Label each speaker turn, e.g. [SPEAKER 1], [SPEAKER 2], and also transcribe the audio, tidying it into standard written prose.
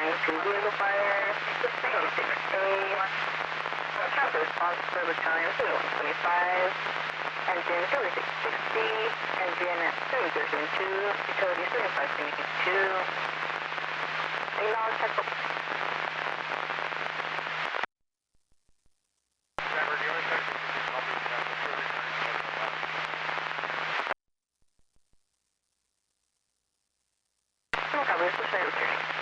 [SPEAKER 1] to vehicle fire, sustained 6A, traffic response for battalion 125, engine 3660, engine 3072, utility 7572, acknowledge check. No coverage, let's try returning.